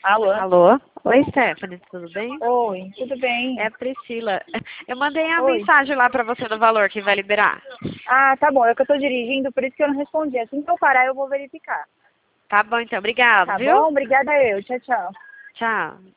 Alô? Alô? Oi, Stephanie, tudo bem? Oi, tudo bem? É a Priscila. Eu mandei a Oi. mensagem lá pra você do valor que vai liberar. Ah, tá bom, é que eu tô dirigindo, por isso que eu não respondi. Assim que eu parar, eu vou verificar. Tá bom, então. Obrigado, Tá viu? bom? Obrigada eu. Tchau, tchau. Tchau.